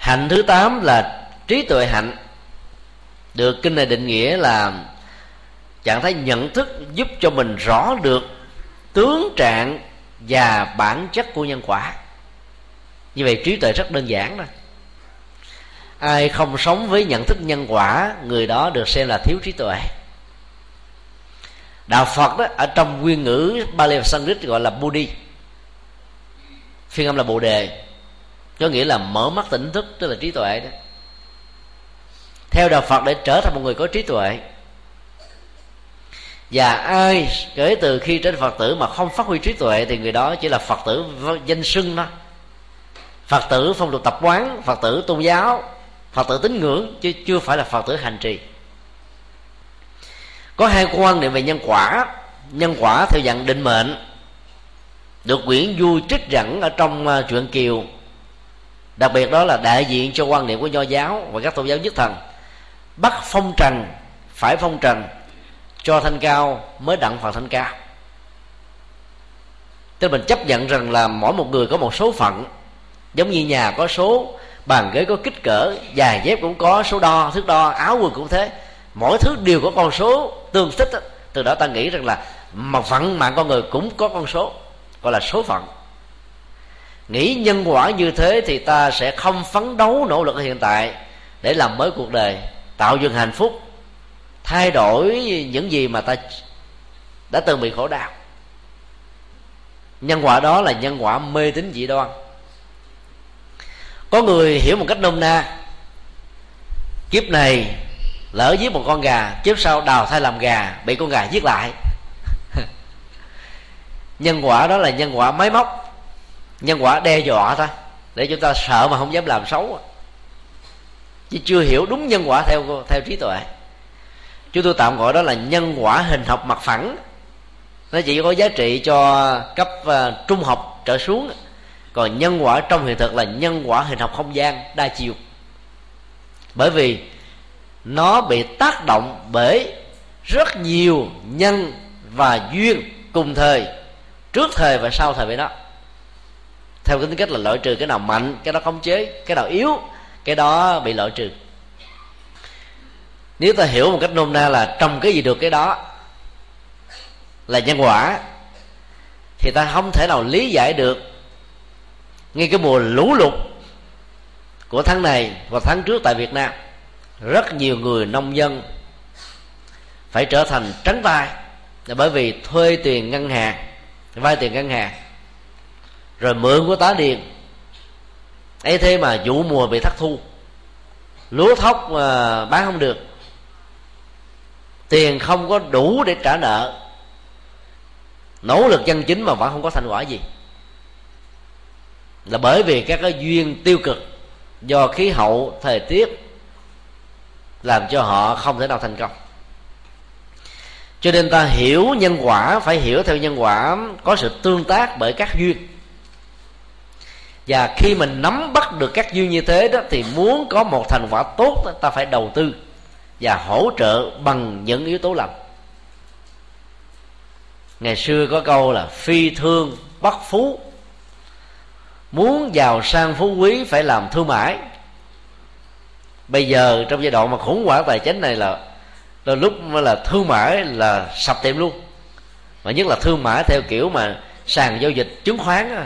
Hạnh thứ 8 là trí tuệ hạnh, được kinh này định nghĩa là trạng thái nhận thức giúp cho mình rõ được tướng trạng và bản chất của nhân quả. Như vậy trí tuệ rất đơn giản đó. Ai không sống với nhận thức nhân quả, người đó được xem là thiếu trí tuệ. Đạo Phật đó, ở trong nguyên ngữ Pali và Sanskrit gọi là Buddhi, phiên âm là Bồ Đề, có nghĩa là mở mắt tỉnh thức, tức là trí tuệ đó. Theo Đạo Phật, để trở thành một người có trí tuệ, và ai kể từ khi trở thành Phật tử mà không phát huy trí tuệ thì người đó chỉ là Phật tử danh xưng đó, Phật tử phong tục tập quán, Phật tử tôn giáo, Phật tử tín ngưỡng, chứ chưa phải là Phật tử hành trì. Có hai quan niệm về nhân quả. Nhân quả theo dạng định mệnh, được Nguyễn Du trích dẫn ở trong truyện Kiều, đặc biệt đó là đại diện cho quan niệm của Nho giáo và các tôn giáo nhất thần. Bắt phong trần phải phong trần, cho thanh cao mới đặng phần thanh cao. Tức mình chấp nhận rằng là mỗi một người có một số phận, giống như nhà có số, bàn ghế có kích cỡ, giày dép cũng có số đo, thước đo, áo quần cũng thế, mỗi thứ đều có con số tương thích. Từ đó ta nghĩ rằng là mà phận mạng con người cũng có con số, gọi là số phận. Nghĩ nhân quả như thế thì ta sẽ không phấn đấu nỗ lực ở hiện tại để làm mới cuộc đời, tạo dựng hạnh phúc, thay đổi những gì mà ta đã từng bị khổ đau. Nhân quả đó là nhân quả mê tín dị đoan. Có người hiểu một cách nôm na, kiếp này lỡ giết một con gà, kiếp sau đào thai làm gà, bị con gà giết lại. Nhân quả đó là nhân quả máy móc, nhân quả đe dọa thôi, để chúng ta sợ mà không dám làm xấu, chứ chưa hiểu đúng nhân quả theo trí tuệ. Chúng tôi tạm gọi đó là nhân quả hình học mặt phẳng. Nó chỉ có giá trị cho cấp trung học trở xuống. Còn nhân quả trong hiện thực là nhân quả hình học không gian đa chiều, bởi vì nó bị tác động bởi rất nhiều nhân và duyên cùng thời, trước thời và sau thời với nó, theo cái tính cách là loại trừ cái nào mạnh, cái đó khống chế, cái nào yếu, cái đó bị loại trừ. Nếu ta hiểu một cách nôm na là trồng cái gì được cái đó là nhân quả, thì ta không thể nào lý giải được ngay cái mùa lũ lụt của tháng này và tháng trước tại Việt Nam, rất nhiều người nông dân phải trở thành trắng tay là bởi vì thuê tiền ngân hàng, vay tiền ngân hàng, rồi mượn của tá điền. Ấy thế mà vụ mùa bị thất thu, lúa thóc bán không được, tiền không có đủ để trả nợ, nỗ lực chân chính mà vẫn không có thành quả gì, là bởi vì các cái duyên tiêu cực do khí hậu, thời tiết làm cho họ không thể nào thành công. Cho nên ta hiểu nhân quả phải hiểu theo nhân quả có sự tương tác bởi các duyên. Và khi mình nắm bắt được các duyên như thế đó, thì muốn có một thành quả tốt đó, ta phải đầu tư và hỗ trợ bằng những yếu tố lành. Ngày xưa có câu là phi thương bất phú, muốn giàu sang phú quý phải làm thương mại. Bây giờ trong giai đoạn mà khủng hoảng tài chính này là lúc là thương mại là sập tiệm luôn, và nhất là thương mại theo kiểu mà sàn giao dịch chứng khoán.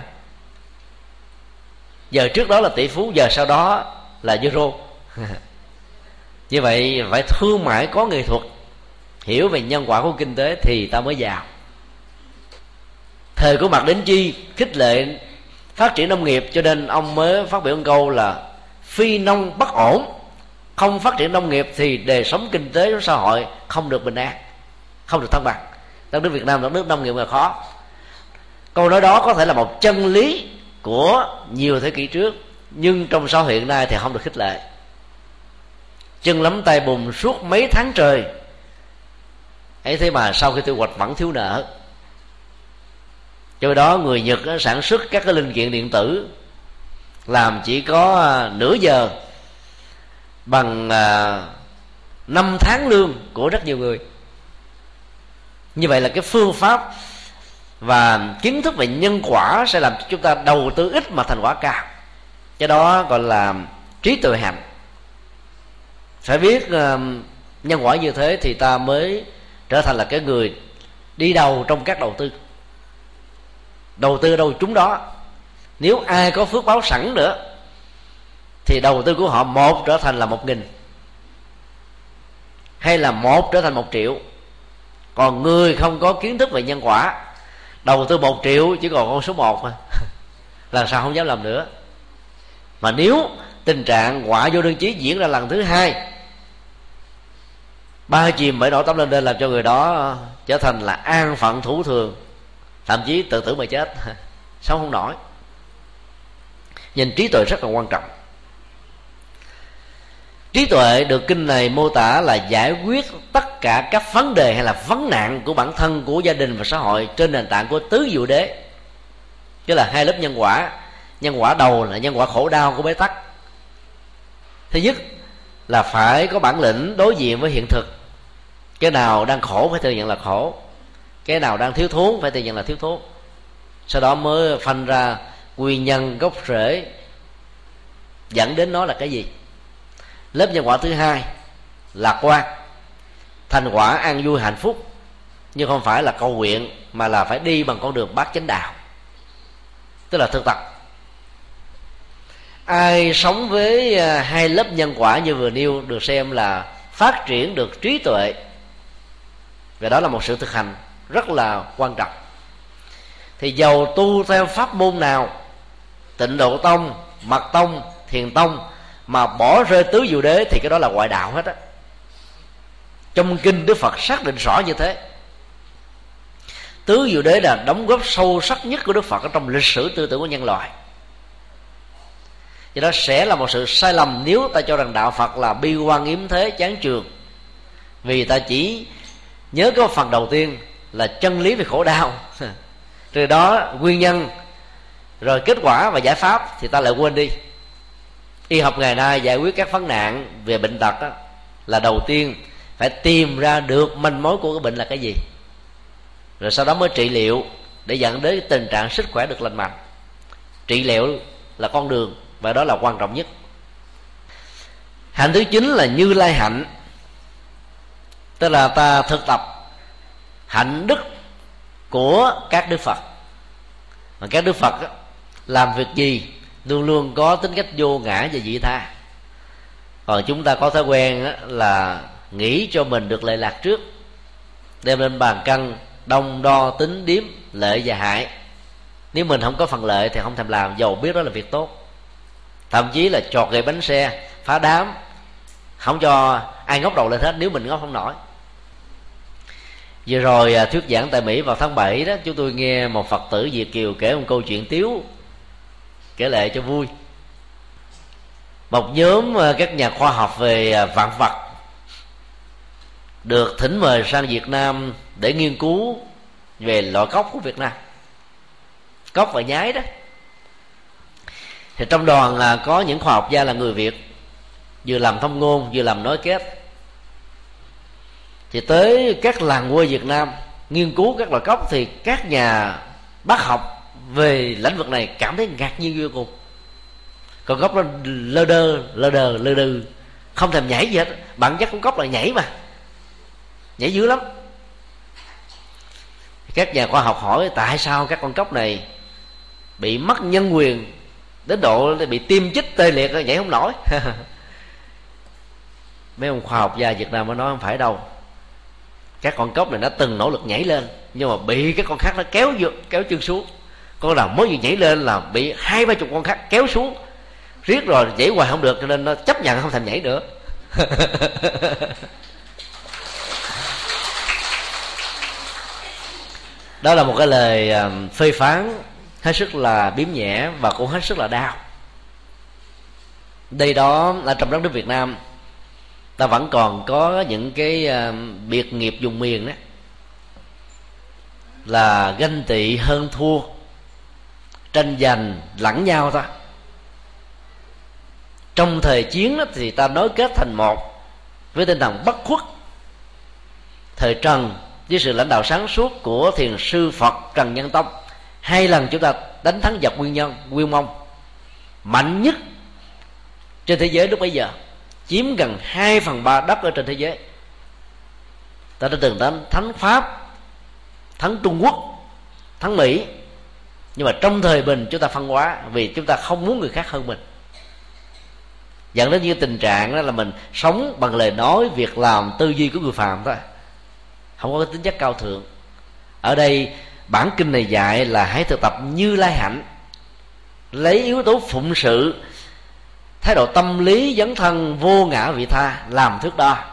Giờ trước đó là tỷ phú, giờ sau đó là euro. Như vậy phải thương mại có nghệ thuật, hiểu về nhân quả của kinh tế thì ta mới giàu. Thời của Mạc Đỉnh Chi khích lệ phát triển nông nghiệp, cho nên ông mới phát biểu một câu là phi nông bất ổn. Không phát triển nông nghiệp thì đời sống kinh tế của xã hội không được bình an, không được thăng bằng. Đất nước Việt Nam là đất nước nông nghiệp là khó. Câu nói đó có thể là một chân lý của nhiều thế kỷ trước, nhưng trong xã hội hiện nay thì không được khích lệ. Chân lắm tay bùn suốt mấy tháng trời, ấy thế mà sau khi thu hoạch vẫn thiếu nợ. Do đó người Nhật sản xuất các cái linh kiện điện tử làm chỉ có nửa giờ bằng 5 tháng lương của rất nhiều người. Như vậy là cái phương pháp và kiến thức về nhân quả sẽ làm cho chúng ta đầu tư ít mà thành quả cao. Cái đó gọi là trí tuệ hạnh. Phải biết nhân quả như thế thì ta mới trở thành là cái người đi đầu trong các đầu tư. Đầu tư đâu trúng đó. Nếu ai có phước báo sẵn nữa thì đầu tư của họ một trở thành là 1.000, hay là một trở thành 1 triệu. Còn người không có kiến thức về nhân quả, đầu tư 1 triệu chỉ còn con số 1 mà lần sau không dám làm nữa. Mà nếu tình trạng quả vô đơn chí diễn ra lần thứ 2, 3 chìm bởi nỗi tâm lên làm cho người đó trở thành là an phận thủ thường, thậm chí tự tử mà chết, sống không nổi. Nhìn trí tuệ rất là quan trọng. Trí tuệ được kinh này mô tả là giải quyết tất cả các vấn đề hay là vấn nạn của bản thân, của gia đình và xã hội trên nền tảng của tứ diệu đế. Tức là 2 lớp nhân quả. Nhân quả đầu là nhân quả khổ đau của bế tắc. Thứ nhất là phải có bản lĩnh đối diện với hiện thực. Cái nào đang khổ phải thừa nhận là khổ, cái nào đang thiếu thốn phải thừa nhận là thiếu thốn. Sau đó mới phân ra nguyên nhân gốc rễ dẫn đến nó là cái gì. Lớp nhân quả thứ 2, lạc quan, thành quả an vui hạnh phúc, nhưng không phải là cầu nguyện mà là phải đi bằng con đường bát chánh đạo, tức là thực tập. Ai sống với 2 lớp nhân quả như vừa nêu được xem là phát triển được trí tuệ, và đó là một sự thực hành rất là quan trọng. Thì dầu tu theo pháp môn nào, Tịnh Độ Tông, Mật Tông, Thiền Tông, mà bỏ rơi tứ diệu đế thì cái đó là ngoại đạo hết á. Trong kinh Đức Phật xác định rõ như thế. Tứ diệu đế là đóng góp sâu sắc nhất của Đức Phật ở trong lịch sử tư tưởng của nhân loại. Do đó sẽ là một sự sai lầm nếu ta cho rằng đạo Phật là bi quan yếm thế chán chường, vì ta chỉ nhớ có phần đầu tiên là chân lý về khổ đau, từ đó nguyên nhân rồi kết quả và giải pháp thì ta lại quên đi. Y học ngày nay giải quyết các vấn nạn về bệnh tật đó, là đầu tiên phải tìm ra được manh mối của cái bệnh là cái gì, rồi sau đó mới trị liệu để dẫn đến tình trạng sức khỏe được lành mạnh. Trị liệu là con đường, và đó là quan trọng nhất. Hạnh thứ 9 là Như Lai hạnh, tức là ta thực tập hạnh đức của các Đức Phật. Mà các Đức Phật làm việc gì luôn luôn có tính cách vô ngã và vị tha. Còn chúng ta có thói quen là nghĩ cho mình được lệ lạc trước, đem lên bàn cân đong đo tính điếm lợi và hại. Nếu mình không có phần lợi thì không thèm làm, dầu biết đó là việc tốt. Thậm chí là chọt gậy bánh xe, phá đám, không cho ai ngóc đầu lên hết nếu mình ngóc không nổi. Vừa rồi thuyết giảng tại Mỹ vào tháng 7 đó, chúng tôi nghe một Phật tử Việt kiều kể một câu chuyện tiếu, kể lệ cho vui. Một nhóm các nhà khoa học về vạn vật được thỉnh mời sang Việt Nam để nghiên cứu về loại cốc của Việt Nam, cốc và nhái đó. Thì trong đoàn có những khoa học gia là người Việt, vừa làm thông ngôn vừa làm nối kết. Thì tới các làng quê Việt Nam nghiên cứu các loại cốc, thì các nhà bác học về lĩnh vực này cảm thấy ngạc nhiên vô cùng. Con cốc nó lơ đơ, không thèm nhảy gì hết. Bản chất con cốc là nhảy mà, nhảy dữ lắm. Các nhà khoa học hỏi tại sao các con cốc này bị mất nhân quyền đến độ bị tim chích tê liệt nhảy không nổi. Mấy ông khoa học gia Việt Nam mới nói không phải đâu, các con cốc này nó từng nỗ lực nhảy lên, nhưng mà bị các con khác nó kéo chân xuống. Con nào mới vừa nhảy lên là bị 20-30 con khác kéo xuống, riết rồi nhảy hoài không được, cho nên nó chấp nhận không thèm nhảy nữa. Đó là một cái lời phê phán hết sức là biếm nhẹ và cũng hết sức là đau. Đây đó là trong đất nước Việt Nam ta vẫn còn có những cái biệt nghiệp vùng miền đó là ganh tị hơn thua, tranh giành lẫn nhau ta. Trong thời chiến đó, thì ta nối kết thành một với tinh thần bất khuất. Thời Trần với sự lãnh đạo sáng suốt của thiền sư Phật Trần Nhân Tông, 2 lần chúng ta đánh thắng giặc Nguyên Mông. Mạnh nhất trên thế giới lúc bấy giờ, chiếm gần 2/3 đất ở trên thế giới. Ta đã từng thắng Pháp, thắng Trung Quốc, thắng Mỹ, nhưng mà trong thời bình chúng ta phân hóa vì chúng ta không muốn người khác hơn mình, dẫn đến những tình trạng đó là mình sống bằng lời nói, việc làm, tư duy của người phàm thôi, không có cái tính chất cao thượng. Ở đây bản kinh này dạy là hãy thực tập Như Lai hạnh, lấy yếu tố phụng sự, thái độ tâm lý dấn thân vô ngã vị tha làm thước đo.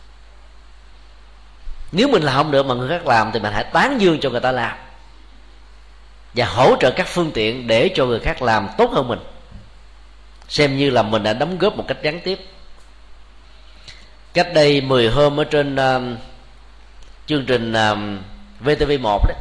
Nếu mình làm không được mà người khác làm thì mình hãy tán dương cho người ta làm, và hỗ trợ các phương tiện để cho người khác làm tốt hơn mình, xem như là mình đã đóng góp một cách gián tiếp. Cách đây 10 hôm ở trên chương trình VTV1 đấy,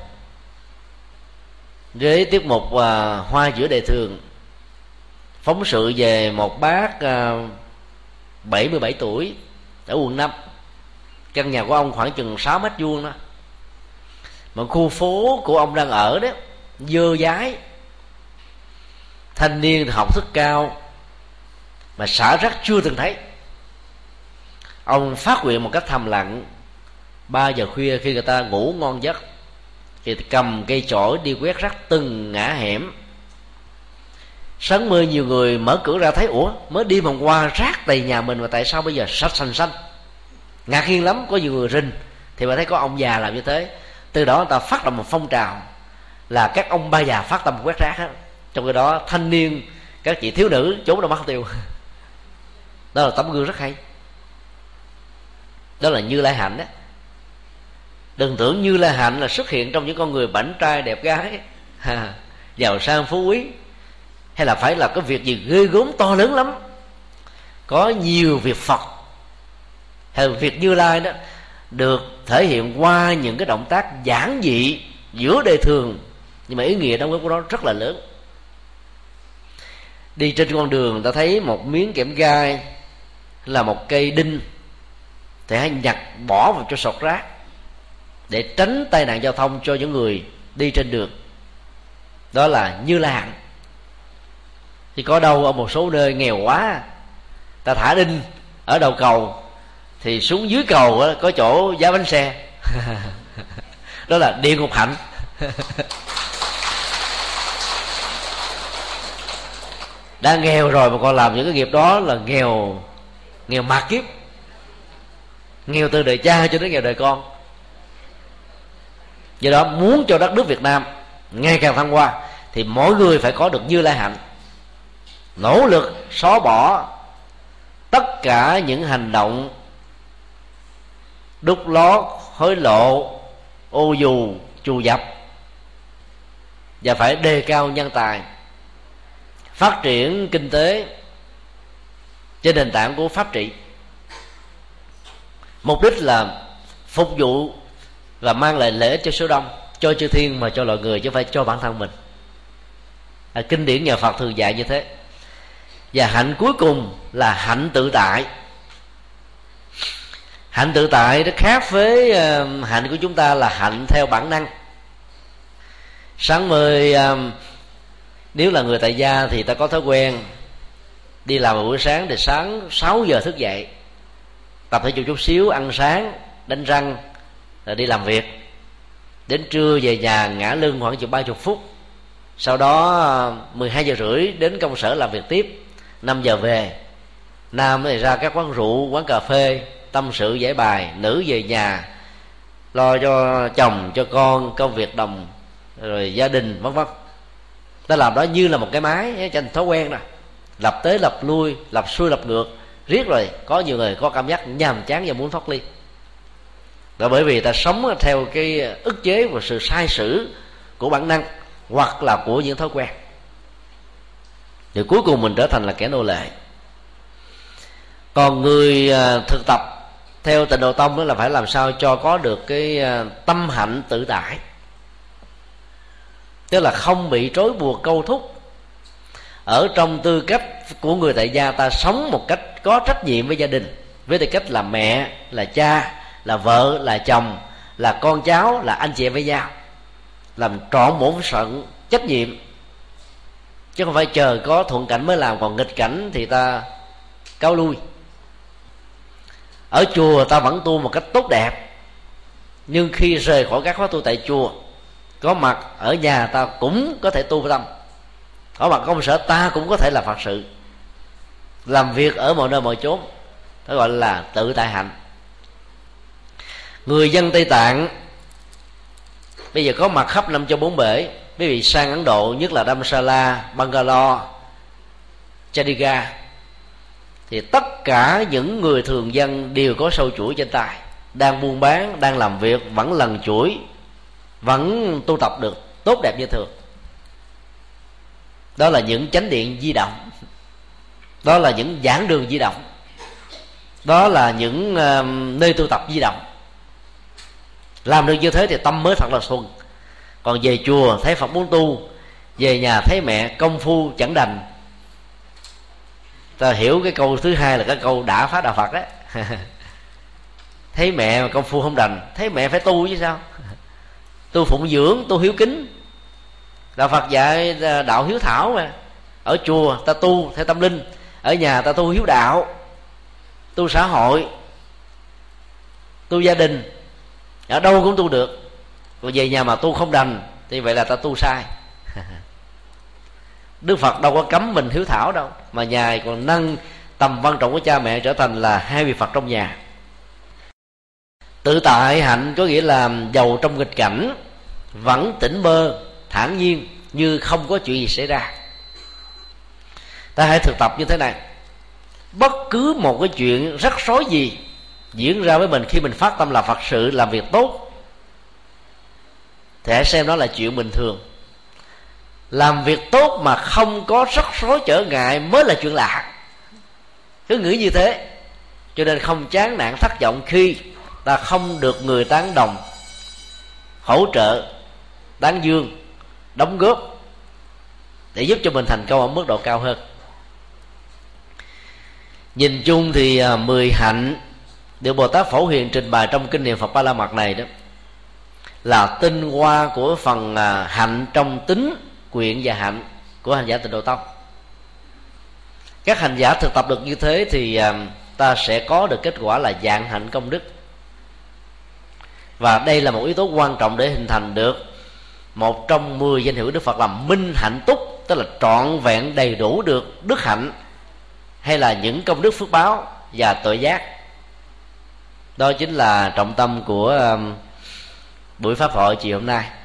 với tiết mục Hoa giữa đời thường, phóng sự về một bác 77 tuổi ở quận 5. Căn nhà của ông khoảng chừng 6 mét vuông đó, mà khu phố của ông đang ở đó dơ dái, thanh niên thì học thức cao mà xả rác chưa từng thấy. Ông phát nguyện một cách thầm lặng, 3 giờ khuya khi người ta ngủ ngon giấc thì cầm cây chổi đi quét rác từng ngã hẻm. Sáng mơ nhiều người mở cửa ra thấy ủa, mới đi vòng qua rác đầy nhà mình mà tại sao bây giờ sạch sành xanh. Ngạc nhiên lắm, có nhiều người rinh thì mà thấy có ông già làm như thế. Từ đó người ta phát động một phong trào là các ông ba già phát tâm quét rác hết. Trong cái đó thanh niên, các chị thiếu nữ trốn đâu mất tiêu. Đó là tấm gương rất hay. Đó là Như Lai hạnh đó. Đừng tưởng Như Lai hạnh là xuất hiện trong những con người bảnh trai đẹp gái, giàu sang phú quý, hay là phải là cái việc gì ghê gớm to lớn lắm. Có nhiều việc Phật hay là việc Như Lai đó được thể hiện qua những cái động tác giản dị giữa đời thường, nhưng mà ý nghĩa đóng góp của nó rất là lớn. Đi trên con đường ta thấy một miếng kẽm gai là một cây đinh thì hãy nhặt bỏ vào cho sọt rác để tránh tai nạn giao thông cho những người đi trên đường. Đó là Như Lai hạnh. Thì có đâu ở một số nơi nghèo quá, ta thả đinh ở đầu cầu thì xuống dưới cầu có chỗ giá bánh xe. Đó là địa ngục hạnh. Đã nghèo rồi mà còn làm những cái nghiệp đó là nghèo mạt kiếp, nghèo từ đời cha cho đến nghèo đời con. Do đó muốn cho đất nước Việt Nam ngày càng thăng hoa thì mỗi người phải có được Như Lai hạnh, nỗ lực xóa bỏ tất cả những hành động đút lót, hối lộ, ô dù, trù dập, và phải đề cao nhân tài, phát triển kinh tế trên nền tảng của pháp trị. Mục đích là phục vụ và mang lại lợi ích cho số đông, cho chư thiên mà cho loài người, chứ không phải cho bản thân mình. Kinh điển nhà Phật thường dạy như thế. Và hạnh cuối cùng là hạnh tự tại. Hạnh tự tại nó khác với hạnh của chúng ta là hạnh theo bản năng. Sáng mời nếu là người tại gia thì ta có thói quen đi làm vào buổi sáng, thì sáng 6 giờ thức dậy, tập thể dục chút xíu, ăn sáng, đánh răng, rồi đi làm việc. Đến trưa về nhà ngả lưng khoảng chừng 30 phút. Sau đó 12 giờ rưỡi đến công sở làm việc tiếp, 5 giờ về. Nam thì ra các quán rượu, quán cà phê, tâm sự giải bài. Nữ về nhà lo cho chồng, cho con, công việc đồng, rồi gia đình vân vân. Ta làm đó như là một cái máy cho thành thói quen rồi, lập tới lập lui, lập xuôi lập ngược riết rồi có nhiều người có cảm giác nhàm chán và muốn thoát ly. Đó bởi vì ta sống theo cái ức chế và sự sai sử của bản năng hoặc là của những thói quen, thì cuối cùng mình trở thành là kẻ nô lệ. Còn người thực tập theo Tịnh Độ Tông đó là phải làm sao cho có được cái tâm hạnh tự tại, tức là không bị trói buộc câu thúc. Ở trong tư cách của người tại gia, ta sống một cách có trách nhiệm với gia đình, với tư cách là mẹ, là cha, là vợ, là chồng, là con cháu, là anh chị em với nhau, làm trọn bổn phận trách nhiệm, chứ không phải chờ có thuận cảnh mới làm. Còn nghịch cảnh thì ta cáo lui. Ở chùa ta vẫn tu một cách tốt đẹp, nhưng khi rời khỏi các khóa tu tại chùa, có mặt ở nhà ta cũng có thể tu với tâm, có mặt công sở ta cũng có thể là Phật sự, làm việc ở mọi nơi mọi chốn. Đó gọi là tự tại hạnh. Người dân Tây Tạng bây giờ có mặt khắp năm châu bốn bể. Quý vị sang Ấn Độ, nhất là Dharamsala, Bangalore, Chandigarh, thì tất cả những người thường dân đều có sâu chuỗi trên tay, đang buôn bán, đang làm việc, vẫn lần chuỗi, vẫn tu tập được tốt đẹp như thường. Đó là những chánh điện di động, đó là những giảng đường di động, đó là những nơi tu tập di động. Làm được như thế thì tâm mới thật là thuần. Còn về chùa thấy Phật muốn tu, về nhà thấy mẹ công phu chẳng đành. Ta hiểu cái câu thứ hai là cái câu đã phá đạo Phật đấy. Thấy mẹ mà công phu không đành, thấy mẹ phải tu chứ sao. Tu phụng dưỡng, tu hiếu kính. Đạo Phật dạy đạo hiếu thảo mà. Ở chùa ta tu theo tâm linh, ở nhà ta tu hiếu đạo, tu xã hội, tu gia đình, ở đâu cũng tu được. Còn về nhà mà tu không đành thì vậy là ta tu sai. Đức Phật đâu có cấm mình hiếu thảo đâu, mà Ngài còn nâng tầm quan trọng của cha mẹ trở thành là hai vị Phật trong nhà. Tự tại hạnh có nghĩa là giàu trong nghịch cảnh vẫn tỉnh bơ thản nhiên như không có chuyện gì xảy ra. Ta hãy thực tập như thế này. Bất cứ một cái chuyện rắc rối gì diễn ra với mình khi mình phát tâm làm Phật sự, làm việc tốt, thì hãy xem đó là chuyện bình thường. Làm việc tốt mà không có rắc rối trở ngại mới là chuyện lạ. Cứ nghĩ như thế, cho nên không chán nản thất vọng khi ta không được người tán đồng, hỗ trợ, tán dương, đóng góp để giúp cho mình thành công ở mức độ cao hơn. Nhìn chung thì 10 hạnh được Bồ Tát Phổ Hiền trình bày trong kinh niệm Phật Ba La Mật này đó là tinh hoa của phần hạnh trong tính, quyện và hạnh của hành giả Tịnh Độ Tông. Các hành giả thực tập được như thế thì ta sẽ có được kết quả là dạng hạnh công đức. Và đây là một yếu tố quan trọng để hình thành được một trong 10 danh hiệu Đức Phật là minh hạnh túc, tức là trọn vẹn đầy đủ được đức hạnh hay là những công đức phước báo và tội giác. Đó chính là trọng tâm của buổi pháp hội chiều hôm nay.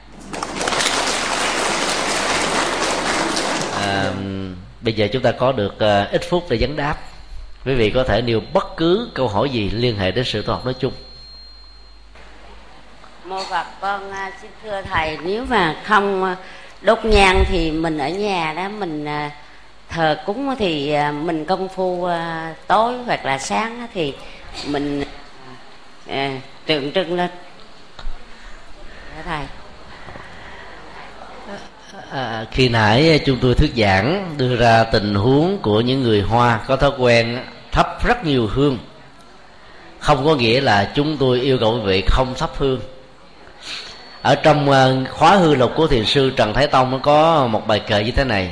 Bây giờ chúng ta có được ít phút để vấn đáp. Quý vị có thể nêu bất cứ câu hỏi gì liên hệ đến sự tu học nói chung. Mô Phật, con xin thưa thầy, nếu mà không đốt nhang thì mình ở nhà đó mình thờ cúng thì mình công phu tối hoặc là sáng thì mình tượng trưng lên. Thầy, khi nãy chúng tôi thuyết giảng đưa ra tình huống của những người Hoa có thói quen thắp rất nhiều hương, không có nghĩa là chúng tôi yêu cầu quý vị không thắp hương. Ở trong khóa hư lục của thiền sư Trần Thái Tông nó có một bài kệ như thế này: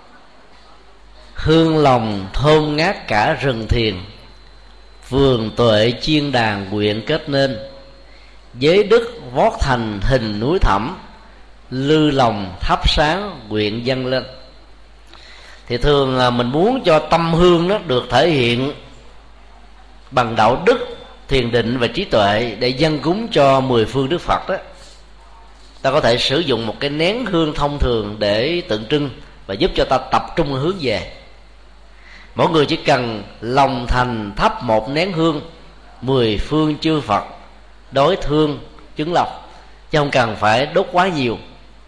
hương lòng thơm ngát cả rừng thiền, vườn tuệ chiên đàn quyện kết nên, giới đức vót thành hình núi thẳm, lư lòng thắp sáng quyện dâng lên. Thì thường mình muốn cho tâm hương nó được thể hiện bằng đạo đức, thiền định và trí tuệ để dâng cúng cho 10 phương Đức Phật đó. Ta có thể sử dụng một cái nén hương thông thường để tượng trưng và giúp cho ta tập trung hướng về. Mỗi người chỉ cần lòng thành thắp một nén hương, 10 phương chư Phật đối thương chứng lộc, chứ không cần phải đốt quá nhiều.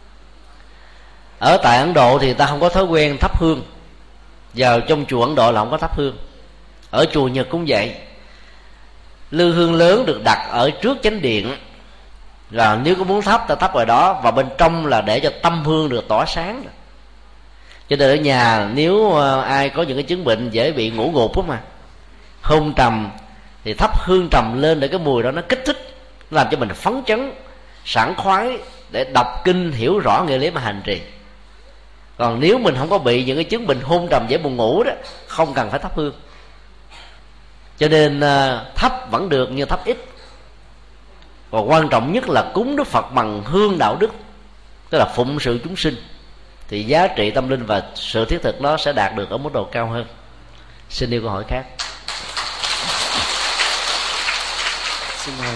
Ở tại Ấn Độ thì ta không có thói quen thắp hương. Vào trong chùa Ấn Độ là không có thắp hương. Ở chùa Nhật cũng vậy. Lư hương lớn được đặt ở trước chánh điện, và nếu có muốn thắp ta thắp ở đó, và bên trong là để cho tâm hương được tỏa sáng. Cho nên ở nhà nếu ai có những cái chứng bệnh dễ bị ngủ gục đó mà, hôn trầm, thì thắp hương trầm lên để cái mùi đó nó kích thích, làm cho mình phấn chấn, sảng khoái để đọc kinh, hiểu rõ nghĩa lý mà hành trì. Còn nếu mình không có bị những cái chứng bệnh hôn trầm dễ buồn ngủ đó, không cần phải thắp hương. Cho nên thấp vẫn được nhưng thấp ít. Và quan trọng nhất là cúng Đức Phật bằng hương đạo đức, tức là phụng sự chúng sinh, thì giá trị tâm linh và sự thiết thực đó sẽ đạt được ở mức độ cao hơn. Xin yêu câu hỏi khác. Xin mời.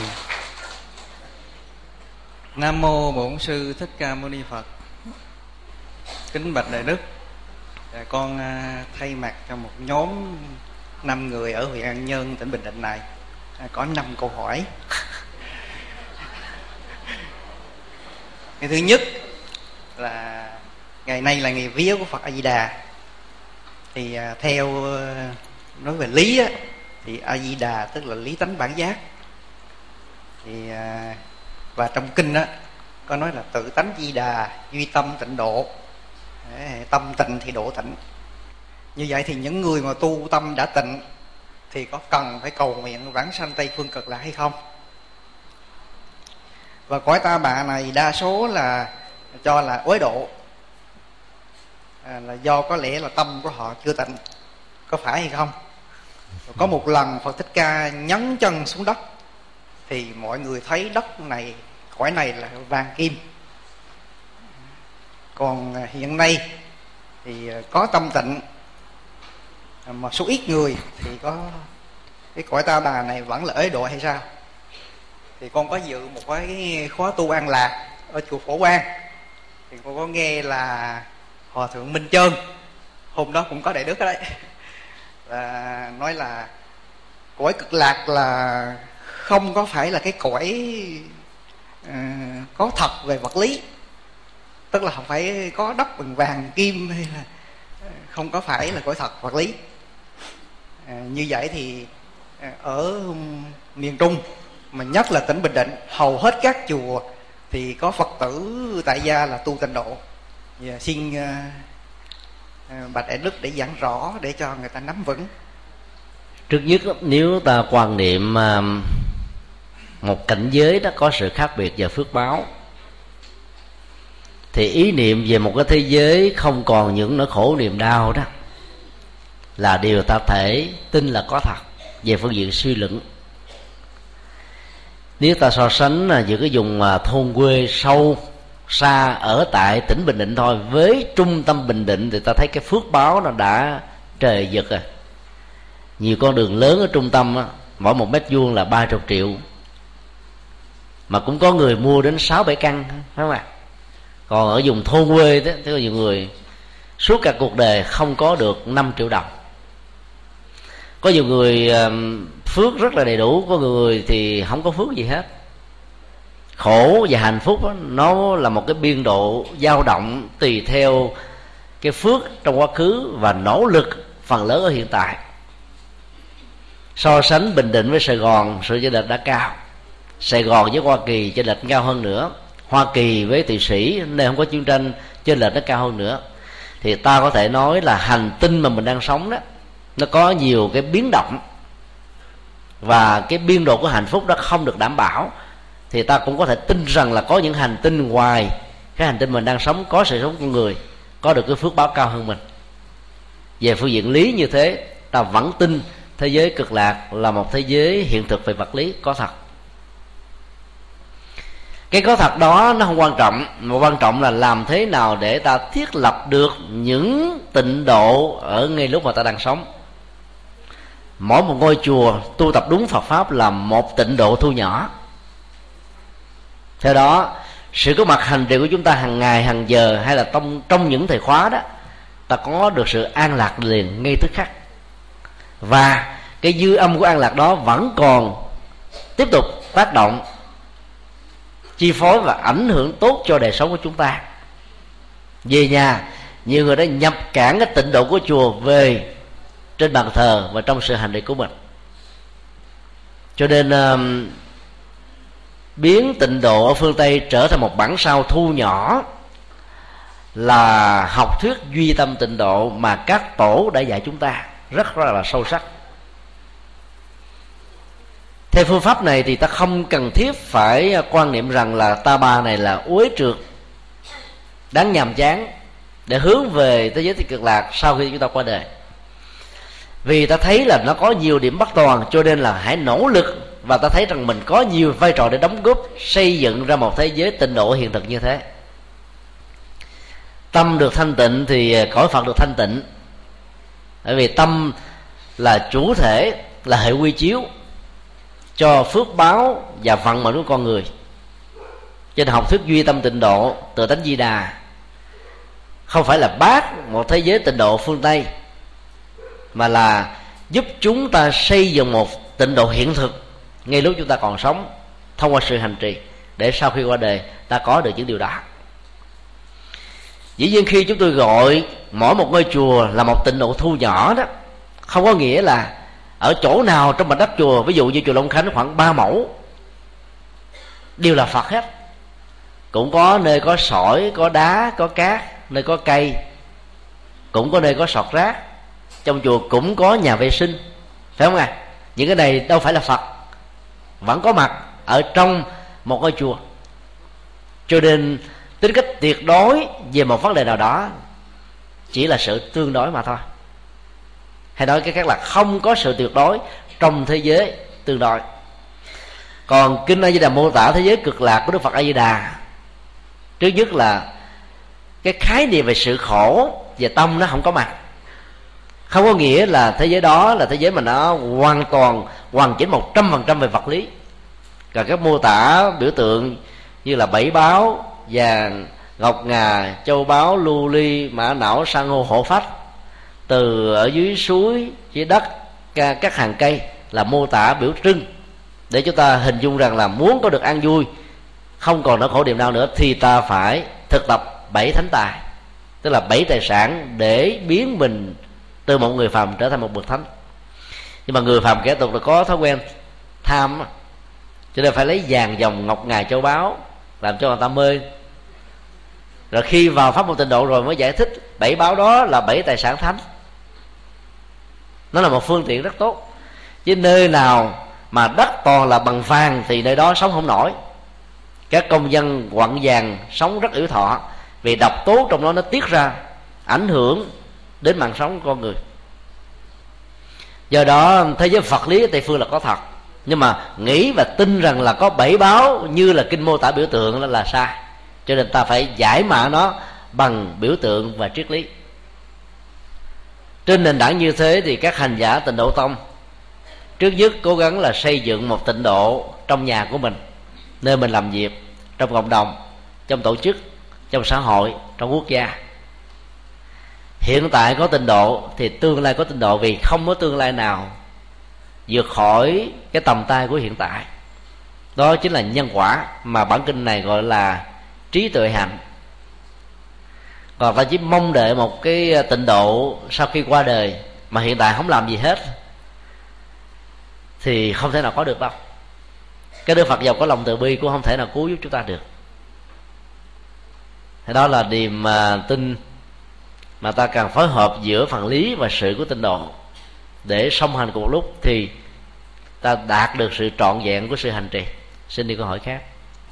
Nam mô Bổn Sư Thích Ca Mâu Ni Phật. Kính bạch Đại Đức, con thay mặt cho một nhóm 5 người ở huyện An Nhơn, tỉnh Bình Định này có 5 câu hỏi. Cái thứ nhất là ngày nay là ngày vía của Phật A Di Đà, thì theo nói về lý á, thì A Di Đà tức là lý tánh bản giác. Thì và trong kinh á có nói là tự tánh Di Đà, duy tâm tịnh độ. Tâm tịnh thì độ tịnh. Như vậy thì những người mà tu tâm đã tịnh thì có cần phải cầu nguyện vãng sanh Tây Phương Cực Lạc hay không? Và cõi Ta Bà này đa số là cho là uế độ, là do có lẽ là tâm của họ chưa tịnh, có phải hay không? Có một lần Phật Thích Ca nhấn chân xuống đất thì mọi người thấy đất này, cõi này là vàng kim. Còn hiện nay thì có tâm tịnh mà số ít người thì có cái cõi Ta Bà này vẫn là ế độ hay sao? Thì con có dự một cái khóa tu an lạc ở chùa Phổ Quang, thì con có nghe là Hòa Thượng Minh Chơn, hôm đó cũng có Đại Đức ở đấy, và nói là cõi Cực Lạc là không có phải là cái cõi có thật về vật lý, tức là không phải có đất bằng vàng kim, hay là không có phải là cõi thật vật lý. Như vậy thì ở miền Trung mà nhất là tỉnh Bình Định, hầu hết các chùa thì có Phật tử tại gia là tu tịnh độ. Và xin bạch Đại Đức để giảng rõ để cho người ta nắm vững. Trước nhất, nếu ta quan niệm một cảnh giới đó có sự khác biệt về phước báo, thì ý niệm về một cái thế giới không còn những nỗi khổ niềm đau đó là điều ta thể tin là có thật về phương diện suy luận. Nếu ta so sánh giữa cái vùng thôn quê sâu xa ở tại tỉnh Bình Định thôi với trung tâm Bình Định, thì ta thấy cái phước báo nó đã trời giật rồi. Nhiều con đường lớn ở trung tâm á, mỗi 1 mét vuông là 30 triệu, mà cũng có người mua đến 6-7 căn, phải không ạ? Còn ở vùng thôn quê đó, thì có nhiều người suốt cả cuộc đời không có được 5 triệu đồng. Có nhiều người phước rất là đầy đủ, có người thì không có phước gì hết. Khổ và hạnh phúc đó, nó là một cái biên độ dao động tùy theo cái phước trong quá khứ và nỗ lực phần lớn ở hiện tại. So sánh Bình Định với Sài Gòn, sự chênh lệch đã cao. Sài Gòn với Hoa Kỳ chênh lệch cao hơn nữa, Hoa Kỳ với Thụy Sĩ nên không có chiến tranh, chênh lệch nó cao hơn nữa. Thì ta có thể nói là hành tinh mà mình đang sống đó, nó có nhiều cái biến động, và cái biên độ của hạnh phúc đó không được đảm bảo. Thì ta cũng có thể tin rằng là có những hành tinh ngoài cái hành tinh mình đang sống, có sự sống con người, có được cái phước báo cao hơn mình. Về phương diện lý như thế, ta vẫn tin thế giới Cực Lạc là một thế giới hiện thực về vật lý có thật. Cái có thật đó nó không quan trọng, mà quan trọng là làm thế nào để ta thiết lập được những tịnh độ ở ngay lúc mà ta đang sống. Mỗi một ngôi chùa tu tập đúng Phật Pháp là một tịnh độ thu nhỏ. Theo đó, sự có mặt hành trì của chúng ta hàng ngày, hàng giờ, hay là trong những thời khóa đó, ta có được sự an lạc liền ngay tức khắc. Và cái dư âm của an lạc đó vẫn còn tiếp tục tác động, chi phối và ảnh hưởng tốt cho đời sống của chúng ta. Về nhà, nhiều người đã nhập cản cái tịnh độ của chùa về trên bàn thờ và trong sự hành trì của mình. Cho nên biến tịnh độ ở phương Tây trở thành một bản sao thu nhỏ là học thuyết duy tâm tịnh độ mà các tổ đã dạy chúng ta rất là sâu sắc. Theo phương pháp này thì ta không cần thiết phải quan niệm rằng là Ta Bà này là uế trượt đáng nhàm chán để hướng về thế giới Cực Lạc sau khi chúng ta qua đời. Vì ta thấy là nó có nhiều điểm bất toàn, cho nên là hãy nỗ lực, và ta thấy rằng mình có nhiều vai trò để đóng góp xây dựng ra một thế giới tịnh độ hiện thực như thế. Tâm được thanh tịnh thì cõi Phật được thanh tịnh. Bởi vì tâm là chủ thể, là hệ quy chiếu cho phước báo và vận mệnh của con người. Trên học thuyết duy tâm tịnh độ, Tự Tánh Di Đà không phải là bác một thế giới tịnh độ phương Tây, mà là giúp chúng ta xây dựng một tịnh độ hiện thực ngay lúc chúng ta còn sống, thông qua sự hành trì, để sau khi qua đời ta có được những điều đó. Dĩ nhiên khi chúng tôi gọi mỗi một ngôi chùa là một tịnh độ thu nhỏ đó, không có nghĩa là ở chỗ nào trong mảnh đất chùa, ví dụ như chùa Long Khánh khoảng 3 mẫu đều là Phật hết. Cũng có nơi có sỏi, có đá, có cát, nơi có cây, cũng có nơi có sọt rác. Trong chùa cũng có nhà vệ sinh, phải không ạ? Những cái này đâu phải là Phật, vẫn có mặt ở trong một ngôi chùa. Cho nên tính cách tuyệt đối về một vấn đề nào đó chỉ là sự tương đối mà thôi. Hay nói cái khác là không có sự tuyệt đối trong thế giới tương đối. Còn Kinh A Di Đà mô tả thế giới cực lạc của Đức Phật A Di Đà, trước nhất là cái khái niệm về sự khổ về tâm nó không có mặt. Không có nghĩa là thế giới đó là thế giới mà nó hoàn toàn hoàn chỉnh 100% về vật lý. Còn các mô tả biểu tượng như là bảy báu, vàng, ngọc ngà, châu báu, lưu ly, mã não, san hô, hổ phách, từ ở dưới suối, dưới đất, các hàng cây, là mô tả biểu trưng để chúng ta hình dung rằng là muốn có được an vui, không còn nỗi khổ niềm đau nữa, thì ta phải thực tập 7 thánh tài, tức là 7 tài sản để biến mình từ một người phàm trở thành một bậc thánh. Nhưng mà người phàm kẻ tục là có thói quen tham, cho nên phải lấy vàng dòng ngọc ngà châu báu làm cho người ta mê. Rồi khi vào pháp môn tịnh độ rồi mới giải thích 7 báu đó là 7 tài sản thánh. Nó là một phương tiện rất tốt. Chứ nơi nào mà đất toàn là bằng vàng thì nơi đó sống không nổi. Các công dân quặng vàng sống rất yếu thọ, vì độc tố trong đó nó tiết ra ảnh hưởng đến mạng sống của con người. Do đó thế giới Phật lý ở Tây phương là có thật, nhưng mà nghĩ và tin rằng là có 7 báu như là kinh mô tả biểu tượng đó là sai. Cho nên ta phải giải mã nó bằng biểu tượng và triết lý. Trên nền tảng như thế thì các hành giả tịnh độ tông trước nhất cố gắng là xây dựng một tịnh độ trong nhà của mình, nơi mình làm việc, trong cộng đồng, trong tổ chức, trong xã hội, trong quốc gia. Hiện tại có tịnh độ thì tương lai có tịnh độ, vì không có tương lai nào vượt khỏi cái tầm tay của hiện tại. Đó chính là nhân quả mà bản kinh này gọi là trí tuệ hạnh. Còn ta chỉ mong đợi một cái tịnh độ sau khi qua đời mà hiện tại không làm gì hết thì không thể nào có được đâu. Cái Đức Phật giàu có lòng từ bi cũng không thể nào cứu giúp chúng ta được. Thế đó là niềm tin mà ta cần phối hợp giữa phần lý và sự của tịnh độ để song hành cùng một lúc, thì ta đạt được sự trọn vẹn của sự hành trì. Xin đi câu hỏi khác.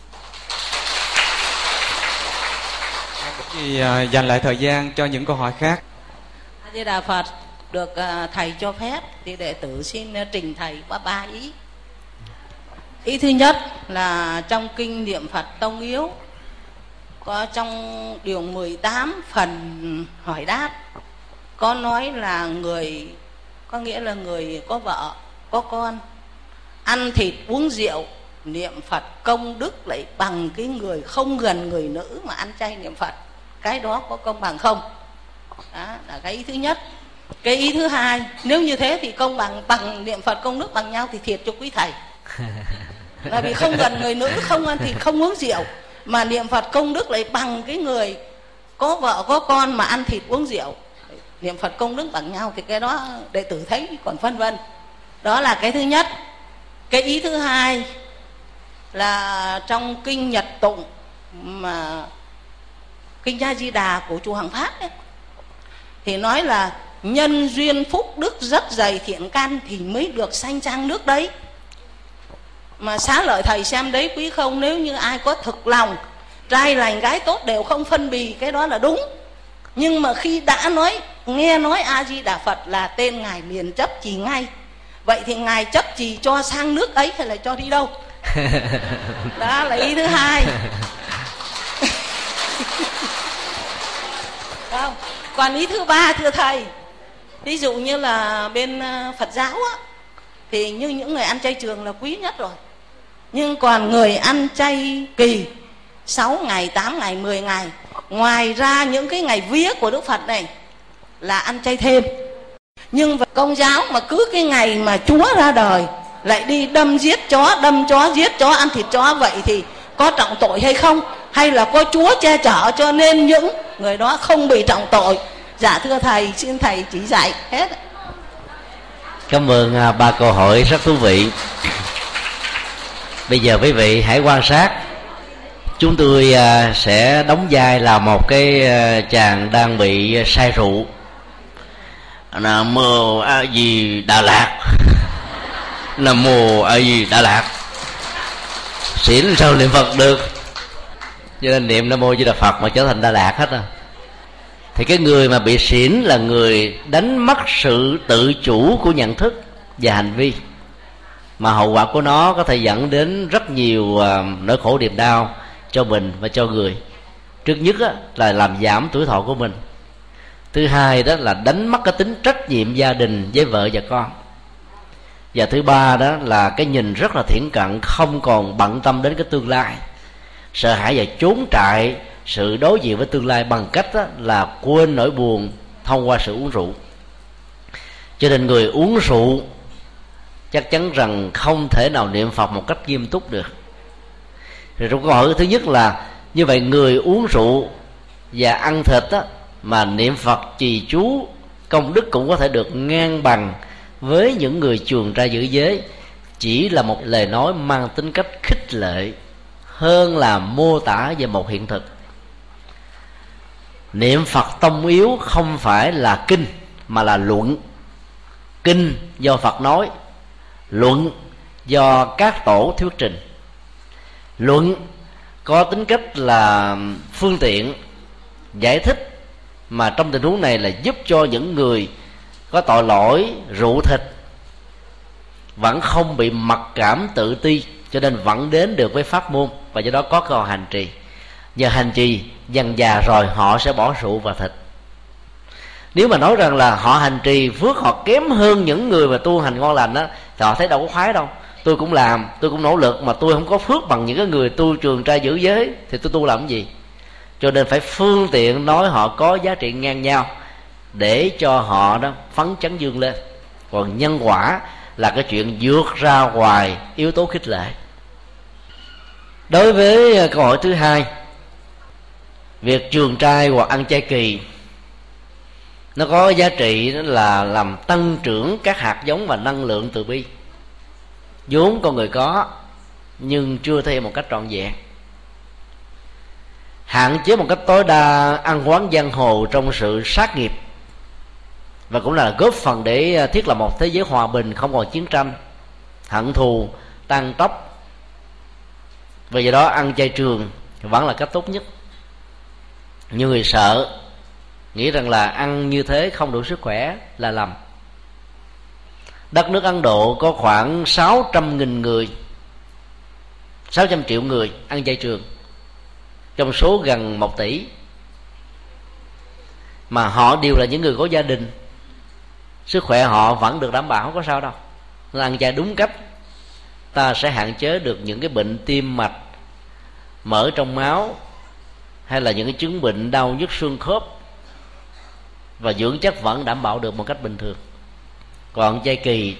Thì dành lại thời gian cho những câu hỏi khác. A Di Đà Phật. Được thầy cho phép thì đệ tử xin trình thầy qua 3 ý. Ý thứ nhất là trong kinh niệm Phật tông yếu, có trong điều 18 phần hỏi đáp có nói là người, có nghĩa là người có vợ có con ăn thịt uống rượu niệm Phật công đức lại bằng cái người không gần người nữ mà ăn chay niệm Phật. Cái đó có công bằng không? Đó là cái ý thứ nhất. Cái ý thứ hai, nếu như thế thì công bằng niệm Phật công đức bằng nhau thì thiệt cho quý thầy. Là vì không gần người nữ, không ăn thịt, không uống rượu, mà niệm Phật công đức lại bằng cái người có vợ có con mà ăn thịt uống rượu, niệm Phật công đức bằng nhau, thì cái đó đệ tử thấy còn phân vân. Đó là cái thứ nhất. Cái ý thứ hai là trong kinh Nhật Tụng, mà kinh A Di Đà của chùa Hằng Phát ấy, thì nói là nhân duyên phúc đức rất dày thiện căn thì mới được sanh sang nước đấy. Mà xá lợi thầy xem đấy quý không, nếu như ai có thực lòng trai lành gái tốt đều không phân bì, cái đó là đúng. Nhưng mà khi đã nói nghe nói A Di Đà Phật là tên ngài liền chấp trì ngay. Vậy thì ngài chấp trì cho sang nước ấy hay là cho đi đâu? Đó là ý thứ hai. Không. Còn ý thứ ba, thưa thầy, ví dụ như là bên Phật giáo á, thì như những người ăn chay trường là quý nhất rồi. Nhưng còn người ăn chay kỳ 6 ngày, 8 ngày, 10 ngày, ngoài ra những cái ngày vía của Đức Phật này là ăn chay thêm. Nhưng về Công giáo mà cứ cái ngày mà Chúa ra đời lại đi đâm chó, giết chó, ăn thịt chó, vậy thì có trọng tội hay không? Hay là có Chúa che chở cho nên những người đó không bị trọng tội? Dạ thưa thầy, xin thầy chỉ dạy hết. Cảm ơn ba câu hỏi rất thú vị. Bây giờ quý vị hãy quan sát. Chúng tôi sẽ đóng vai là một cái chàng đang bị say rượu. Nam mô A Di Đà Lạt, Nam mô A Di Đà Lạt. Xỉn sao niệm Phật được? Cho nên niệm Nam mô Di Đà Phật mà trở thành Đà Lạt hết à. Thì cái người mà bị xỉn là người đánh mất sự tự chủ của nhận thức và hành vi, mà hậu quả của nó có thể dẫn đến rất nhiều nỗi khổ niềm đau cho mình và cho người. Trước nhất là làm giảm tuổi thọ của mình. Thứ hai đó là đánh mất cái tính trách nhiệm gia đình với vợ và con. Và thứ ba đó là cái nhìn rất là thiển cận, không còn bận tâm đến cái tương lai, sợ hãi và trốn trại sự đối diện với tương lai bằng cách là quên nỗi buồn thông qua sự uống rượu. Cho nên người uống rượu chắc chắn rằng không thể nào niệm Phật một cách nghiêm túc được. Rồi trong câu hỏi thứ nhất là như vậy người uống rượu và ăn thịt mà niệm Phật trì chú, công đức cũng có thể được ngang bằng với những người chuồng ra giữ giới, chỉ là một lời nói mang tính cách khích lệ hơn là mô tả về một hiện thực. Niệm Phật tông yếu không phải là kinh mà là luận. Kinh do Phật nói, luận do các tổ thuyết trình. Luận có tính cách là phương tiện giải thích, mà trong tình huống này là giúp cho những người có tội lỗi rượu thịt vẫn không bị mặc cảm tự ti, cho nên vẫn đến được với pháp môn, và do đó có cơ hội hành trì. Nhờ hành trì dần già rồi họ sẽ bỏ rượu và thịt. Nếu mà nói rằng là họ hành trì phước họ kém hơn những người mà tu hành ngon lành thì họ thấy đâu có khoái đâu. Tôi cũng làm, tôi cũng nỗ lực, mà tôi không có phước bằng những cái người tu trường trai giữ giới thì tôi tu làm cái gì? Cho nên phải phương tiện nói họ có giá trị ngang nhau để cho họ đó phấn chấn dương lên. Còn nhân quả là cái chuyện vượt ra ngoài yếu tố khích lệ. Đối với câu hỏi thứ hai, việc trường trai hoặc ăn chay kỳ nó có giá trị đó là làm tăng trưởng các hạt giống và năng lượng từ bi vốn con người có, nhưng chưa thể hiện một cách trọn vẹn. Hạn chế một cách tối đa ăn quán giang hồ trong sự sát nghiệp, và cũng là góp phần để thiết lập một thế giới hòa bình, không còn chiến tranh, hận thù, tan tóc. Vì vậy đó ăn chay trường vẫn là cách tốt nhất. Nhiều người sợ, nghĩ rằng là ăn như thế không đủ sức khỏe là lầm. Đất nước Ấn Độ có khoảng 600.000 người, 600 triệu người ăn chay trường, trong số gần 1 tỷ, mà họ đều là những người có gia đình, sức khỏe họ vẫn được đảm bảo, không có sao đâu. Nên ăn chay đúng cách, ta sẽ hạn chế được những cái bệnh tim mạch, mỡ trong máu, hay là những cái chứng bệnh đau nhức xương khớp, và dưỡng chất vẫn đảm bảo được một cách bình thường. Còn chay kỳ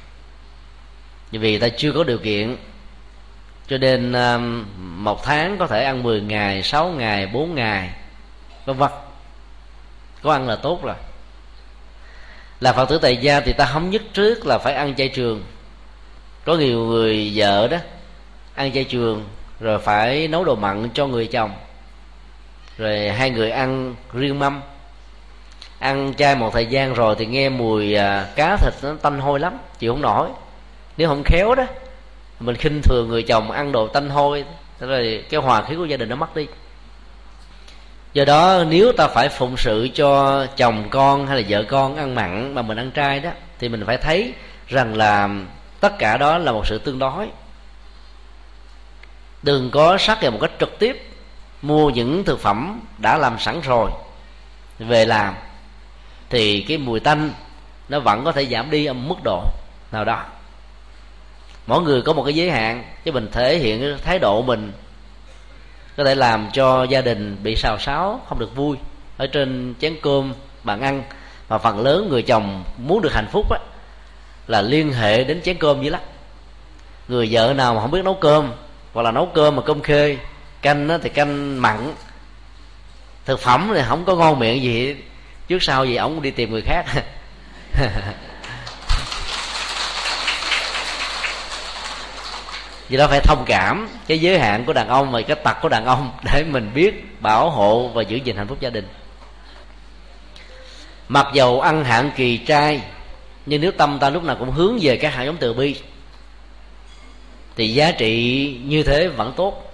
vì ta chưa có điều kiện, cho nên 1 tháng có thể ăn 10 ngày, 6 ngày, 4 ngày, vân vân. Có ăn là tốt rồi. Là Phật tử tại gia thì ta không nhất trước là phải ăn chay trường. Có nhiều người vợ đó ăn chay trường rồi phải nấu đồ mặn cho người chồng, rồi hai người ăn riêng mâm. Ăn chay một thời gian rồi thì nghe mùi cá thịt nó tanh hôi lắm, chịu không nổi. Nếu không khéo đó, mình khinh thường người chồng ăn đồ tanh hôi, rồi cái hòa khí của gia đình nó mất đi. Do đó nếu ta phải phụng sự cho chồng con hay là vợ con ăn mặn mà mình ăn chay đó, thì mình phải thấy rằng là tất cả đó là một sự tương đối. Đừng có sát vào một cách trực tiếp mua những thực phẩm đã làm sẵn rồi về làm, thì cái mùi tanh nó vẫn có thể giảm đi ở mức độ nào đó. Mỗi người có một cái giới hạn, chứ mình thể hiện cái thái độ mình có thể làm cho gia đình bị xào xáo, không được vui ở trên chén cơm bạn ăn. Mà phần lớn người chồng muốn được hạnh phúc á, là liên hệ đến chén cơm dữ lắm. Người vợ nào mà không biết nấu cơm, hoặc là nấu cơm mà cơm khê, canh thì canh mặn, thực phẩm thì không có ngon miệng gì, trước sau gì ổng đi tìm người khác. Vì đó phải thông cảm cái giới hạn của đàn ông và cái tật của đàn ông để mình biết bảo hộ và giữ gìn hạnh phúc gia đình. Mặc dầu ăn hạn kỳ trai, nhưng nếu tâm ta lúc nào cũng hướng về các hạt giống từ bi thì giá trị như thế vẫn tốt.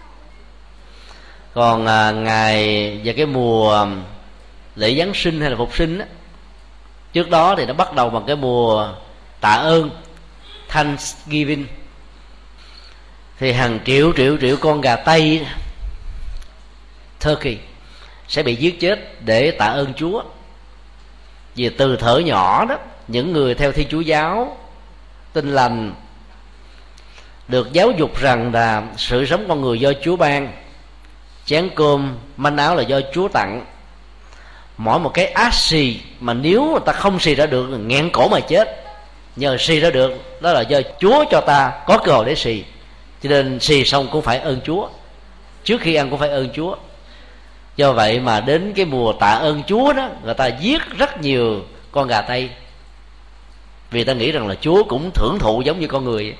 Còn ngày và cái mùa lễ Giáng sinh hay là Phục sinh á, trước đó thì nó bắt đầu bằng cái mùa tạ ơn, Thanksgiving, thì hàng triệu con gà Tây, turkey, sẽ bị giết chết để tạ ơn Chúa. Vì từ thuở nhỏ đó, những người theo Thiên Chúa giáo Tin Lành được giáo dục rằng là sự sống con người do Chúa ban, chén cơm manh áo là do Chúa tặng. Mỗi một cái ác xì mà nếu người ta không xì ra được, nghẹn cổ mà chết. Nhờ xì ra được, đó là do Chúa cho ta có cơ hội để xì. Cho nên xì xong cũng phải ơn Chúa, trước khi ăn cũng phải ơn Chúa. Do vậy mà đến cái mùa tạ ơn Chúa đó, người ta giết rất nhiều con gà Tây, vì ta nghĩ rằng là Chúa cũng thưởng thụ giống như con người.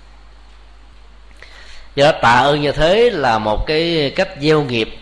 Do đó tạ ơn như thế là một cái cách gieo nghiệp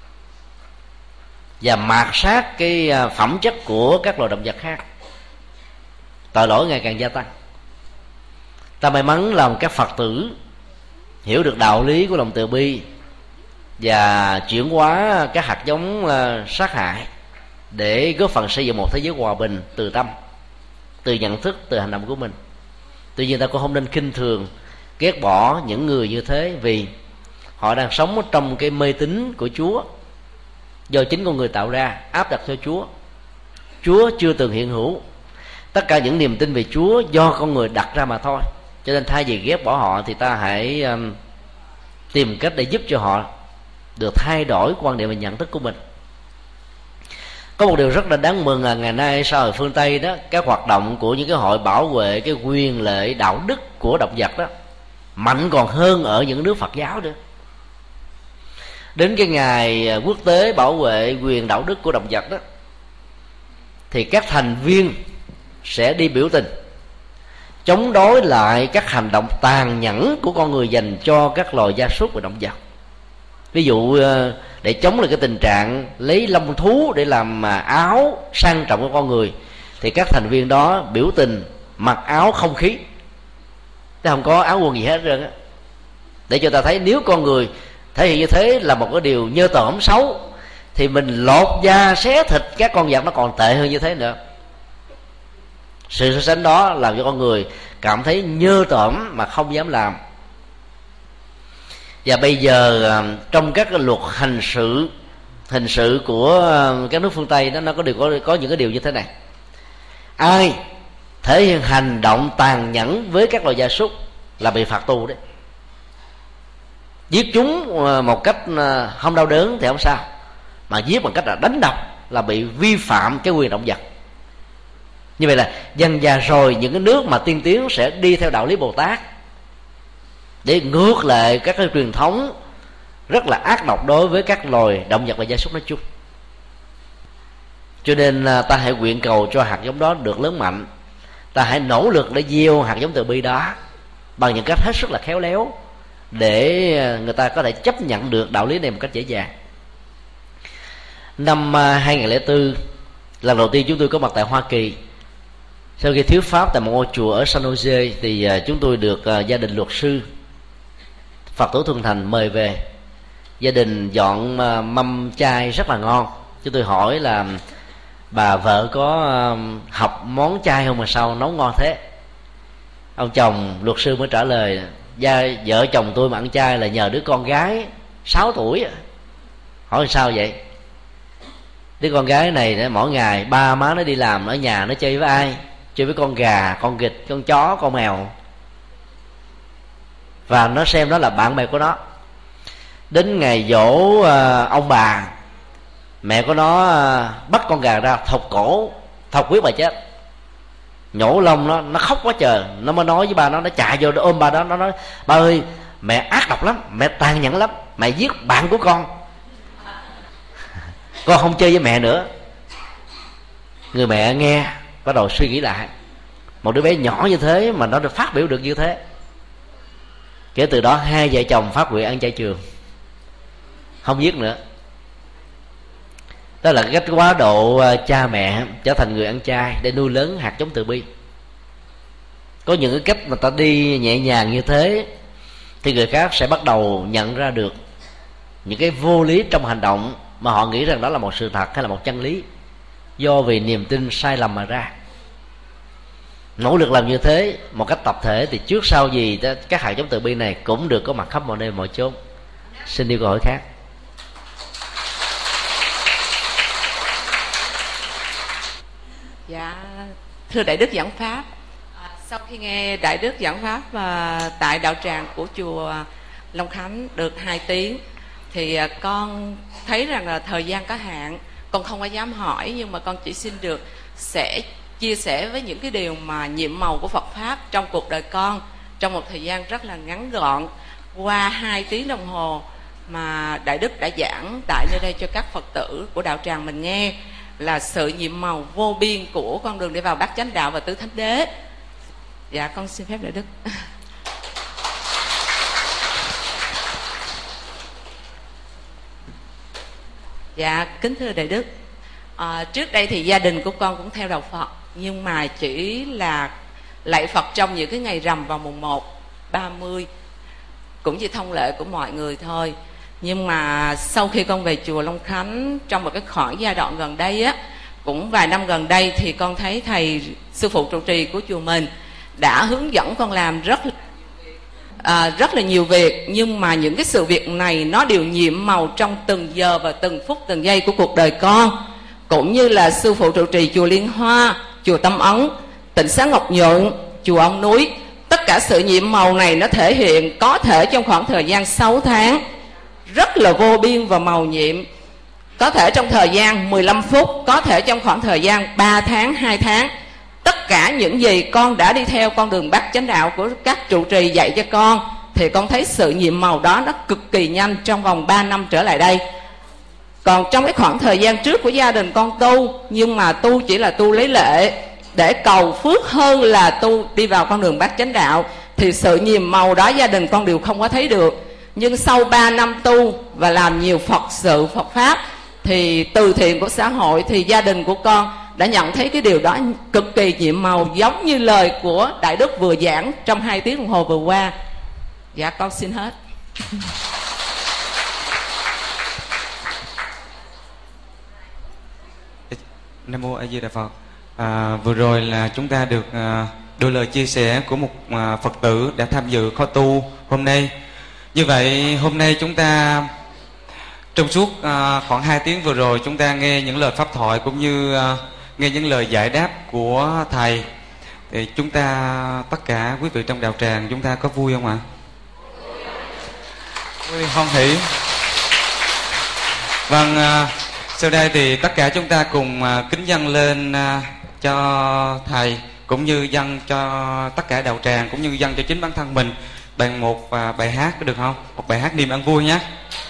và mạt sát cái phẩm chất của các loài động vật khác. Tội lỗi ngày càng gia tăng. Ta may mắn làm các Phật tử hiểu được đạo lý của lòng từ bi và chuyển hóa các hạt giống sát hại để góp phần xây dựng một thế giới hòa bình từ tâm, từ nhận thức, từ hành động của mình. Tuy nhiên ta cũng không nên khinh thường, ghét bỏ những người như thế, vì họ đang sống trong cái mê tín của Chúa do chính con người tạo ra, áp đặt cho Chúa. Chúa chưa từng hiện hữu. Tất cả những niềm tin về Chúa do con người đặt ra mà thôi. Cho nên thay vì ghét bỏ họ thì ta hãy tìm cách để giúp cho họ được thay đổi quan điểm và nhận thức của mình. Có một điều rất là đáng mừng là ngày nay xã hội phương Tây đó, các hoạt động của những cái hội bảo vệ cái quyền lợi đạo đức của động vật đó mạnh còn hơn ở những nước Phật giáo nữa. Đến cái ngày quốc tế bảo vệ quyền đạo đức của động vật đó, thì các thành viên sẽ đi biểu tình chống đối lại các hành động tàn nhẫn của con người dành cho các loài gia súc và động vật. Ví dụ để chống lại cái tình trạng lấy lông thú để làm áo sang trọng của con người, thì các thành viên đó biểu tình mặc áo không khí, chứ không có áo quần gì hết trơn á, để cho ta thấy nếu con người thể hiện như thế là một cái điều nhơ tởm xấu, thì mình lột da xé thịt các con vật nó còn tệ hơn như thế nữa. Sự so sánh đó làm cho con người cảm thấy nhơ tởm mà không dám làm. Và bây giờ trong các cái luật hình sự của các nước phương Tây đó, nó có những cái điều như thế này: ai thể hiện hành động tàn nhẫn với các loài gia súc là bị phạt tù đấy. Giết chúng một cách không đau đớn thì không sao, mà giết bằng cách là đánh đập là bị vi phạm cái quyền động vật. Như vậy là dần dà rồi những cái nước mà tiên tiến sẽ đi theo đạo lý Bồ Tát để ngược lại các cái truyền thống rất là ác độc đối với các loài động vật và gia súc nói chung. Cho nên ta hãy nguyện cầu cho hạt giống đó được lớn mạnh. Ta hãy nỗ lực để gieo hạt giống từ bi đó bằng những cách hết sức là khéo léo, để người ta có thể chấp nhận được đạo lý này một cách dễ dàng. Năm 2004, lần đầu tiên chúng tôi có mặt tại Hoa Kỳ. Sau khi thuyết pháp tại một ngôi chùa ở San Jose thì chúng tôi được gia đình luật sư Phật tử Thuần Thành mời về gia đình dọn mâm chay rất là ngon. Chúng tôi hỏi là bà vợ có học món chay không mà sao nấu ngon thế? Ông chồng luật sư mới trả lời: vợ chồng tôi mà ăn chay là nhờ đứa con gái 6 tuổi. Hỏi sao vậy? Đứa con gái này mỗi ngày ba má nó đi làm, ở nhà nó chơi với ai? Chơi với con gà, con vịt, con chó, con mèo, và nó xem đó là bạn bè của nó. Đến ngày dỗ ông bà, mẹ của nó bắt con gà ra thọc cổ, thọc huyết bà chết, nhổ lông nó khóc quá trời. Nó mới nói với ba nó chạy vô nó ôm ba đó, nó nói: ba ơi, mẹ ác độc lắm, mẹ tàn nhẫn lắm, mẹ giết bạn của con không chơi với mẹ nữa. Người mẹ nghe bắt đầu suy nghĩ lại, một đứa bé nhỏ như thế mà nó được phát biểu được như thế. Kể từ đó hai vợ chồng phát nguyện ăn chay trường, không giết nữa. Đó là cách quá độ cha mẹ trở thành người ăn chay để nuôi lớn hạt giống từ bi. Có những cái cách mà ta đi nhẹ nhàng như thế thì người khác sẽ bắt đầu nhận ra được những cái vô lý trong hành động mà họ nghĩ rằng đó là một sự thật hay là một chân lý, do vì niềm tin sai lầm mà ra. Nỗ lực làm như thế một cách tập thể thì trước sau gì các hạt giống từ bi này cũng được có mặt khắp mọi nơi mọi chốn. Xin đi câu hỏi khác. Dạ, thưa Đại Đức giảng pháp, sau khi nghe Đại Đức giảng pháp tại đạo tràng của chùa Long Khánh được 2 tiếng thì con thấy rằng là thời gian có hạn, con không có dám hỏi, nhưng mà con chỉ xin được sẽ chia sẻ với những cái điều mà nhiệm màu của Phật pháp trong cuộc đời con trong một thời gian rất là ngắn gọn. Qua 2 tiếng đồng hồ mà Đại Đức đã giảng tại nơi đây cho các Phật tử của đạo tràng mình nghe là sự nhiệm màu vô biên của con đường để vào Bát Chánh Đạo và Tứ Thánh Đế. Dạ, con xin phép Đại Đức. Dạ, kính thưa Đại Đức, trước đây thì gia đình của con cũng theo đạo Phật, nhưng mà chỉ là lạy Phật trong những cái ngày rằm vào mùng 1, 30, cũng như thông lệ của mọi người thôi. Nhưng mà sau khi con về chùa Long Khánh trong một cái khoảng giai đoạn gần đây á, cũng vài năm gần đây, thì con thấy thầy sư phụ trụ trì của chùa mình đã hướng dẫn con làm rất là nhiều việc, nhưng mà những cái sự việc này nó đều nhiệm màu trong từng giờ và từng phút từng giây của cuộc đời con. Cũng như là sư phụ trụ trì chùa Liên Hoa, chùa Tâm Ấn, Tịnh Xá Ngọc Nhuận, chùa Ông Núi, tất cả sự nhiệm màu này nó thể hiện có thể trong khoảng thời gian 6 tháng rất là vô biên và màu nhiệm, có thể trong thời gian 15 phút, có thể trong khoảng thời gian 3 tháng, 2 tháng. Tất cả những gì con đã đi theo con đường Bát Chánh Đạo của các trụ trì dạy cho con, thì con thấy sự nhiệm màu đó nó cực kỳ nhanh trong vòng 3 năm trở lại đây. Còn trong cái khoảng thời gian trước của gia đình con tu, nhưng mà tu chỉ là tu lấy lệ để cầu phước hơn là tu đi vào con đường Bát Chánh Đạo, thì sự nhiệm màu đó gia đình con đều không có thấy được. Nhưng sau 3 năm tu và làm nhiều Phật sự, Phật Pháp, thì từ thiện của xã hội, thì gia đình của con đã nhận thấy cái điều đó cực kỳ nhiệm màu, giống như lời của Đại Đức vừa giảng trong 2 tiếng đồng hồ vừa qua. Dạ, con xin hết. Nam mô A Di Đà Phật. Vừa rồi là chúng ta được đôi lời chia sẻ của một Phật tử đã tham dự khóa tu hôm nay. Như vậy hôm nay chúng ta trong suốt khoảng 2 tiếng vừa rồi chúng ta nghe những lời pháp thoại cũng như nghe những lời giải đáp của thầy. Thì chúng ta, tất cả quý vị trong đạo tràng, chúng ta có vui không ạ? Vui, hoan hỷ. Vâng, sau đây thì tất cả chúng ta cùng kính dâng lên cho thầy, cũng như dâng cho tất cả đạo tràng, cũng như dâng cho chính bản thân mình bằng một bài hát, có được không? Một bài hát niềm an vui nhé.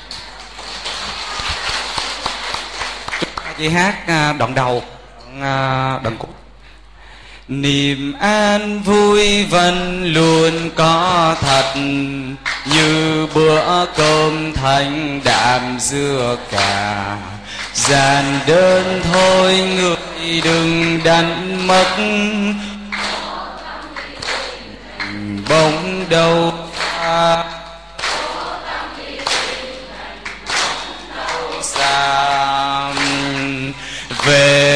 Chúng ta chỉ hát đoạn đầu, đoạn cuối. Niềm an vui vẫn luôn có thật, như bữa cơm thanh đạm dưa cà. Giản đơn thôi người đừng đánh mất, bóng đâu xa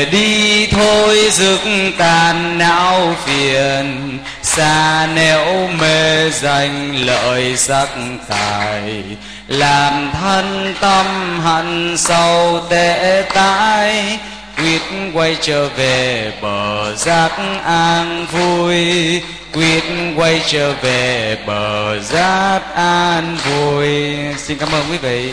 về đi thôi dứt tàn não phiền, xa nẻo mê danh lợi sắc tài, làm thân tâm hận sâu tệ tái, quyết quay trở về bờ giác an vui, quyết quay trở về bờ giác an vui. Xin cảm ơn quý vị.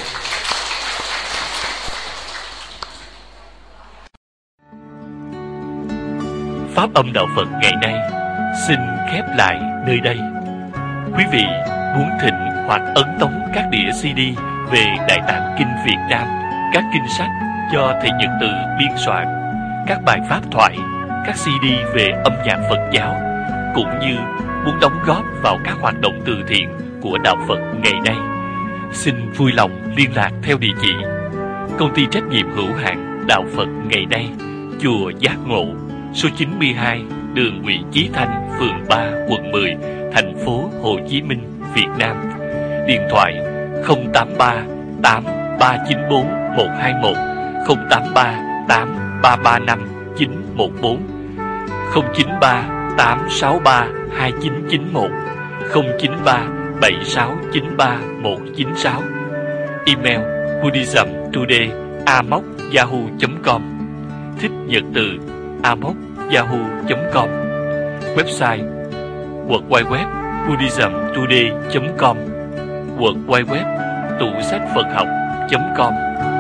Pháp âm Đạo Phật ngày nay xin khép lại nơi đây. Quý vị muốn thỉnh hoặc ấn tống các đĩa CD về Đại Tạng Kinh Việt Nam, các kinh sách do Thầy Nhật Từ biên soạn, các bài pháp thoại, các CD về âm nhạc Phật giáo, cũng như muốn đóng góp vào các hoạt động từ thiện của Đạo Phật ngày nay, xin vui lòng liên lạc theo địa chỉ Công ty trách nhiệm hữu hạn Đạo Phật ngày nay, chùa Giác Ngộ, số 92, đường Nguyễn Chí Thanh, phường 3, quận 10, thành phố Hồ Chí Minh, Việt Nam. Điện thoại 083 8394 121, 083 8335 914, 093 863 2991, 093 7693 196. Email buddhismtoday@yahoo.com, Thích Nhật Từ @yahoo.com. Website www buddhismtoday.com, www tủ sách Phật học.com.